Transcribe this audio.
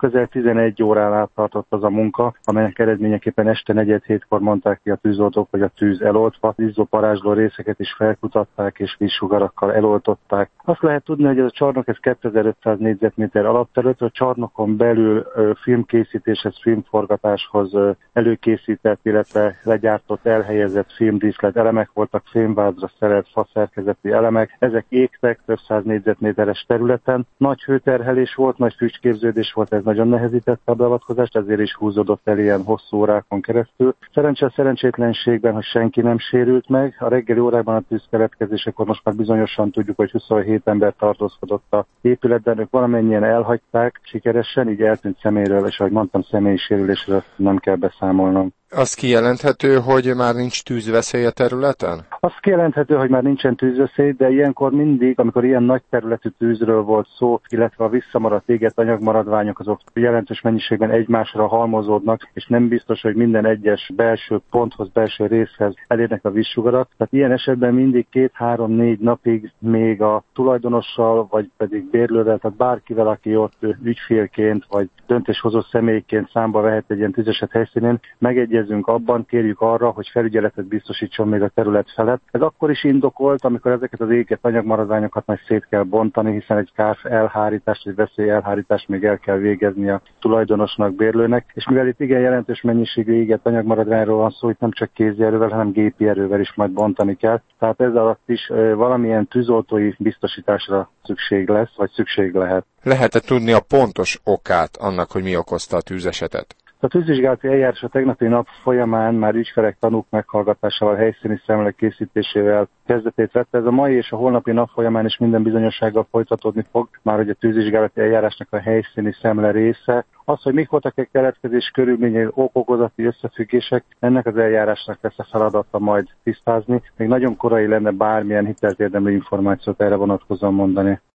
Közel 11 órán át tartott az a munka, amelynek eredményeképpen este 4:07-kor mondták ki a tűzoltók, hogy a tűz eloltva, izzó parázsló részeket is felkutatták és vízsugarakkal eloltották. Azt lehet tudni, hogy ez a csarnok 2500 négyzetméter alapterület, a csarnokon belül filmkészítéshez, filmforgatáshoz előkészített, illetve legyártott, elhelyezett filmdíszlet elemek voltak, fémvázra szerelt faszerkezeti elemek. Ezek égtek több száz négyzetméteres területen. Nagy hőterhelés volt, nagy füstképződés volt, ez nagyon nehezítette a beavatkozást, ezért is húzódott el ilyen hosszú órákon keresztül. Szerencsétlenségben, hogy senki nem sérült meg. A reggeli órákban a tűz keletkezésekor most már bizonyosan tudjuk, hogy 27 ember tartózkodott a épületben, ők valamennyien elhagyták sikeresen, így eltűnt személyről, és ahogy mondtam, személyi sérülésről nem kell beszámolnom. Az kijelenthető, hogy már nincs tűzveszély a területen? Az kijelenthető, hogy már nincsen tűzveszély, de ilyenkor mindig, amikor ilyen nagy területű tűzről volt szó, illetve a visszamaradt égett anyagmaradványok, azok jelentős mennyiségben egymásra halmozódnak, és nem biztos, hogy minden egyes belső ponthoz, belső részhez elérnek a vízsugarak. Tehát ilyen esetben mindig 2-3-4 napig még a tulajdonossal, vagy pedig bérlővel, tehát bárkivel, aki ott ügyfélként, vagy döntéshozó személyként számba vehet egy ilyen tűzeset helyszínén, megegyezünk abban, kérjük arra, hogy felügyeletet biztosítson még a terület felett. Ez akkor is indokolt, amikor ezeket az égett anyagmaradványokat majd szét kell bontani, hiszen egy kár elhárítást, egy veszély elhárítást még el kell végezni a tulajdonosnak, bérlőnek. És mivel itt igen jelentős mennyiségű égett anyagmaradványról van szó, itt nem csak kézi erővel, hanem gépi erővel is majd bontani kell. Tehát ez alatt is valamilyen tűzoltói biztosításra szükség lesz, vagy szükség lehet. Lehet-e tudni a pontos okát annak, hogy mi okozta a tűzesetet? A tűzvizsgálati eljárás a tegnapi nap folyamán már ügyfelek, tanúk meghallgatásával, helyszíni szemlélek készítésével kezdetét vette. Ez a mai és a holnapi nap folyamán is minden bizonyossággal folytatódni fog, már hogy a tűzvizsgálati eljárásnak a helyszíni szemle része. Az, hogy mik voltak a keletkezés körülményei, okozati összefüggések, ennek az eljárásnak lesz a feladata majd tisztázni. Még nagyon korai lenne bármilyen hitelt érdemlő információt erre vonatkozóan mondani.